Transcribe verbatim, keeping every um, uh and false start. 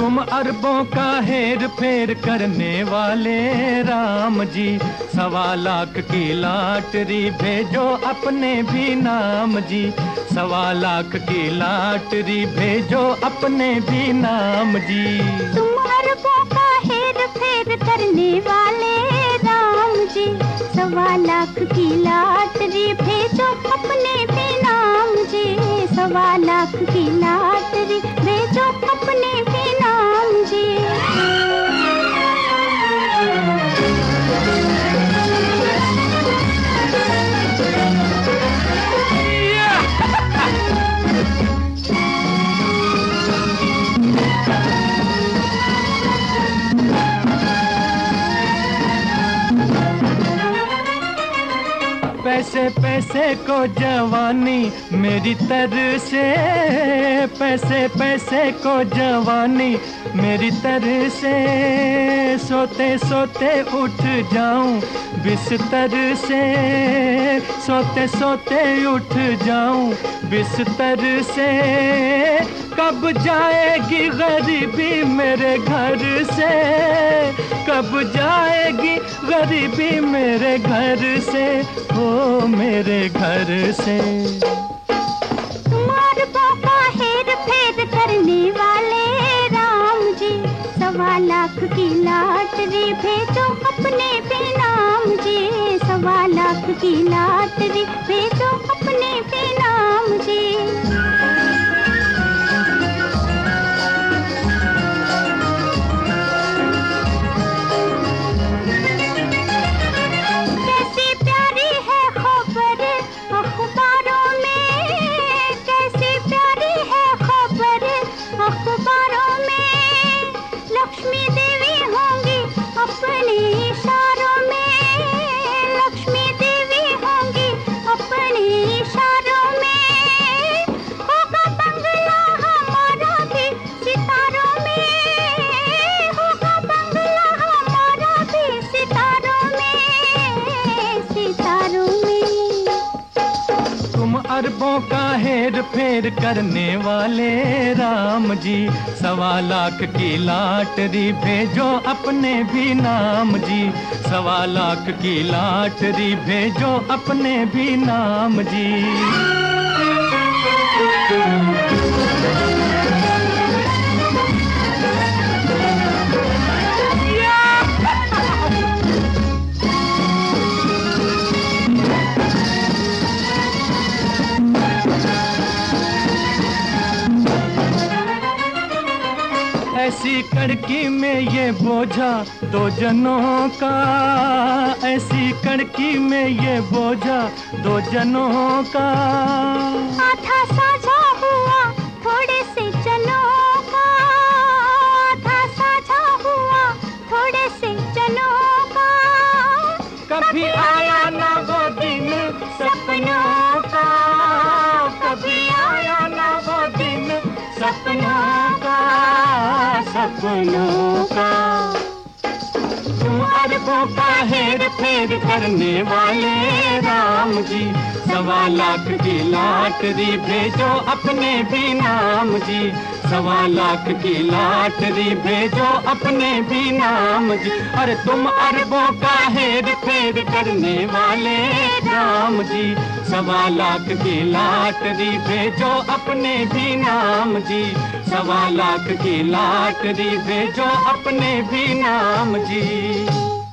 तुम अरबों का हेर फेर करने वाले राम जी, सवा लाख की लॉटरी भेजो अपने भी नाम जी, सवा लाख की लॉटरी भेजो अपने भी नाम जी। तुम अरबों का हेर फेर करने वाले राम जी, सवा लाख की लॉटरी भेजो अपने भी नाम जी, सवा लाख की लॉटरी भेजो अपने भी नाम जी। पैसे पैसे को जवानी मेरी तरह से, पैसे पैसे को जवानी मेरी तरह से, सोते सोते उठ जाऊं बिस्तर से, सोते सोते उठ जाऊं बिस्तर से। कब जाएगी गरीबी मेरे घर से, कब जाएगी गरीबी मेरे घर से, ओ मेरे घर से। तुम अरबों का हेर फेर करने वाले राम जी, सवा लाख की लॉटरी भेजो अपने भी नाम जी, सवा लाख की लॉटरी भेजो अपने भी नाम जी। अरबों का हेर फेर करने वाले राम जी, सवा लाख की लॉटरी भेजो अपने भी नाम जी, सवा लाख की लॉटरी भेजो अपने भी नाम जी। ऐसी कड़की में ये बोझा दो जनों का, ऐसी कड़की में ये बोझा दो जनों का। आधा साझा हुआ थोड़े से जनों का, आधा साझा हुआ थोड़े से जनों का। कभी आया ना वो दिन सपनों का, कभी आया ना वो दिन सपनों का, सपनों का। तुम अरबों का हेर फेर करने वाले राम जी, सवा लाख की लॉटरी भेजो अपने भी नाम जी, सवा लाख की लॉटरी भेजो अपने भी नाम जी। अरे तुम अरबों का हेर फेर करने वाले राम जी, सवा लाख की लॉटरी भेजो अपने भी नाम जी, सवा लाख की लॉटरी भेजो अपने भी नाम जी।